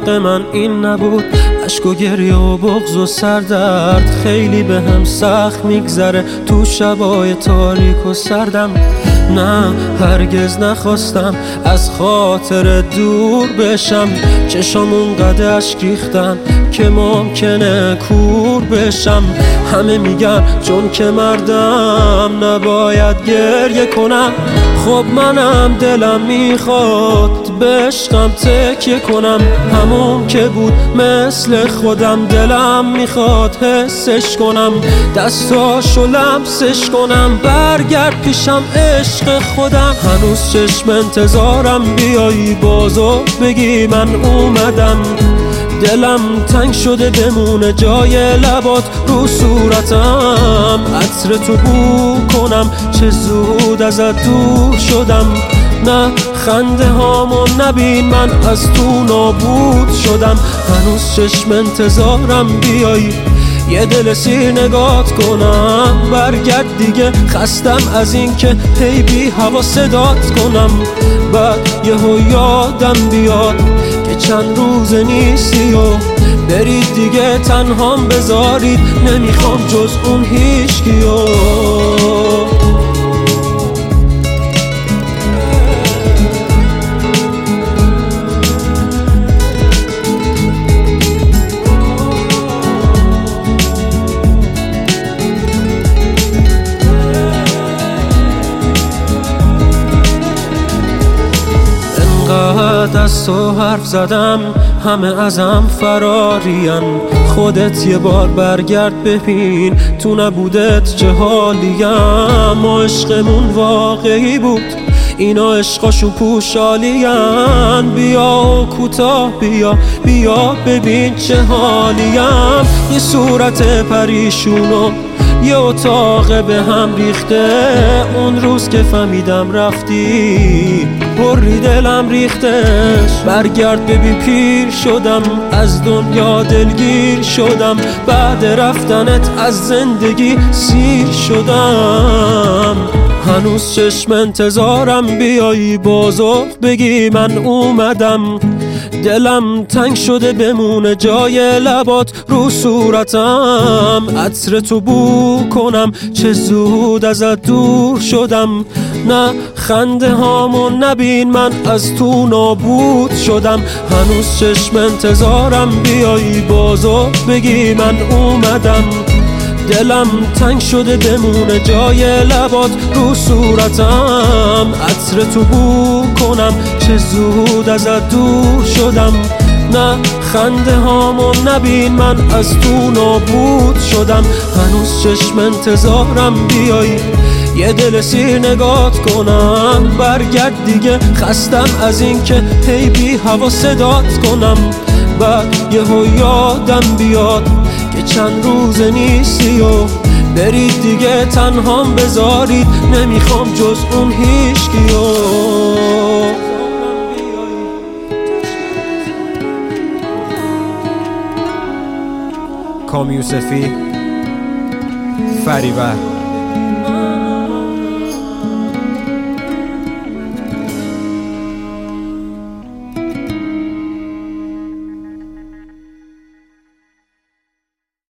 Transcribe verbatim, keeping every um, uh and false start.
حق من این نبود. اشک و گریه و بغض و سردرد خیلی به هم سخت میگذره تو شبای تاریک و سردم. نه هرگز نخواستم از خاطر دور بشم، چشام اونقدر اشک ریختن که ممکنه کور بشم. همه میگن چون که مردم نباید گریه کنم، خب منم دلم میخواد به عشقم تکیه کنم. همون که بود مثل خودم دلم میخواد حسش کنم، دستاشو لمسش کنم، برگرد پیشم عشق خودم. هنوز چشم انتظارم بیایی بازو بگی من اومدم. دلم تنگ شده بمونه جای لبات رو صورتم، عطر تو بو کنم چه زود ازت دور شدم. نه خنده هامو نبین من از تو نابود شدم. هنوز چشم انتظارم بیایی یه دل سیر نگات کنم، برگرد دیگه خستم از این که هی بی هوا صدات کنم. بعد یهو یادم بیاد که چند روز نیستی و برید دیگه تنهام بذارید، نمیخوام جز اون هیچکیو. انقدر از تو حرف زدم همه ازم فرارین، خودت یه بار برگرد ببین تو نبودت چه حالیم. ما عشقمون واقعی بود اینا عشقاشون پوشالین، بیا و کوتاه بیا بیا ببین چه حالیم. یه صورت پریشونو یه اتاق به هم ریخته، اون روز که فهمیدم رفتی پری دلم ریختش. برگرد ببین پیر شدم از دنیا دلگیر شدم، بعد رفتنت از زندگی سیر شدم. هنوز چشم انتظارم بیایی بازو بگی من اومدم. دلم تنگ شده بمونه جای لبات رو صورتم، عطر تو بو کنم چه زود ازت دور شدم. نه خنده هامو نبین من از تو نابود شدم. هنوز چشم انتظارم بیایی بازو بگی من اومدم. دلم تنگ شده بمونه جای لبات رو صورتم، عطر تو بو کنم چه زود ازت دور شدم. نه خنده هامو نبین من از تو نابود شدم. هنوز چشم انتظارم بیایی یه دل سیر نگات کنم، برگرد دیگه خستم از این که هی بی هوا صدات کنم. بعد یهو یادم بیاد که چند روز نیستی و برید دیگه تنهام بذارید، نمیخوام جز اون هیچکیو. کامیوسفی فریبر.